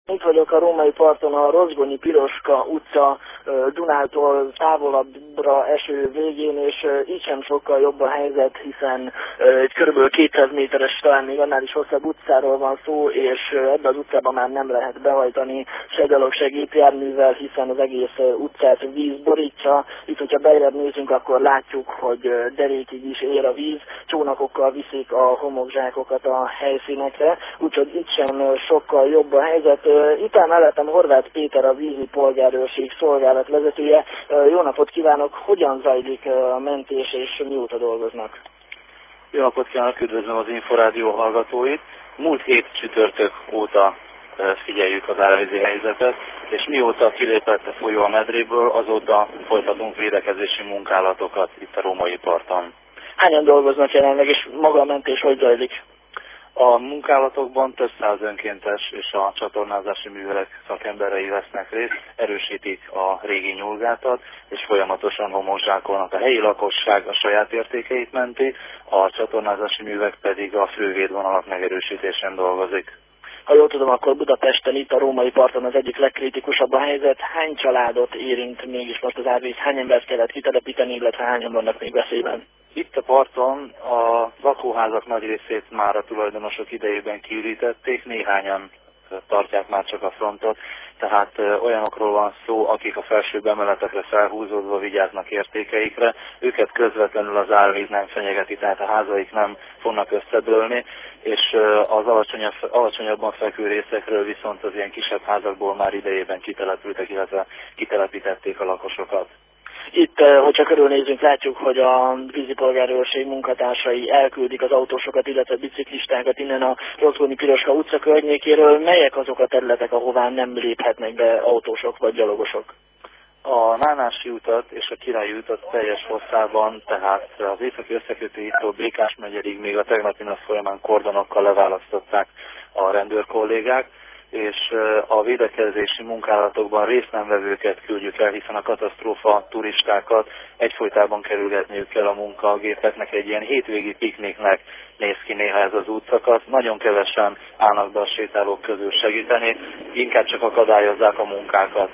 Itt vagyok a római parton, a Rozgonyi Piroska utca Dunától távolabbra eső végén, és így sem sokkal jobb a helyzet, hiszen egy kb. 200 méteres, talán még annál is hosszabb utcáról van szó, és ebbe az utcába már nem lehet behajtani se gyalog, se gépjárművel, hiszen az egész utcát víz borítja. Itt, hogyha beljebb nézünk, akkor látjuk, hogy derékig is ér a víz, csónakokkal viszik a homokzsákokat a helyszínekre, úgyhogy itt sem sokkal jobb a helyzet. Itt áll mellettem Horváth Péter, a vízi polgárőrség szolgálatvezetője. Jó napot kívánok! Hogyan zajlik a mentés és mióta dolgoznak? Jó napot kívánok, üdvözlöm az Inforádió hallgatóit. Múlt hét csütörtök óta figyeljük az árvízi helyzetet, és mióta kilépett a folyó a medréből, azóta folytatunk védekezési munkálatokat itt a római parton. Hányan dolgoznak jelenleg, és maga a mentés hogy zajlik? A munkálatokban több száz önkéntes és a csatornázási művelek szakemberei vesznek részt, erősítik a régi nyúlgátat, és folyamatosan homokzsákolnak. A helyi lakosság a saját értékeit menti, a csatornázási művek pedig a fővédvonalak megerősítésen dolgozik. Ha jól tudom, akkor Budapesten, itt a római parton az egyik legkritikusabb a helyzet. Hány családot érint mégis most az árvíz? Hány embert kellett kitelepíteni, illetve hányan vannak még veszélyben? Itt a parton a lakóházak nagy részét már a tulajdonosok idejében kiürítették, néhányan tartják már csak a frontot, tehát olyanokról van szó, akik a felsőbb emeletekre felhúzódva vigyáznak értékeikre, őket közvetlenül az árvíz nem fenyegeti, tehát a házaik nem fognak összedőlni, és az alacsonyabban fekvő részekről viszont az ilyen kisebb házakból már idejében kitelepültek, illetve kitelepítették a lakosokat. Itt, hogyha körülnézünk, látjuk, hogy a vízipolgárőrség munkatársai elküldik az autósokat, illetve biciklistákat innen a Rozgonyi Piroska utca környékéről. Melyek azok a területek, ahová nem léphetnek be autósok vagy gyalogosok? A Nánási utat és a Királyi utat teljes hosszában, tehát az északi összekötőitől Békás megyéig még a tegnapi nap folyamán kordonokkal leválasztották a rendőrkollégák, és a védekezési munkálatokban részt nem vevőket küldjük el, hiszen a katasztrófa turistákat egyfolytában kerülgetniük kell a munkagépeknek, egy ilyen hétvégi pikniknek néz ki néha ez az útszakasz. Nagyon kevesen állnak be a sétálók közül segíteni, inkább csak akadályozzák a munkákat.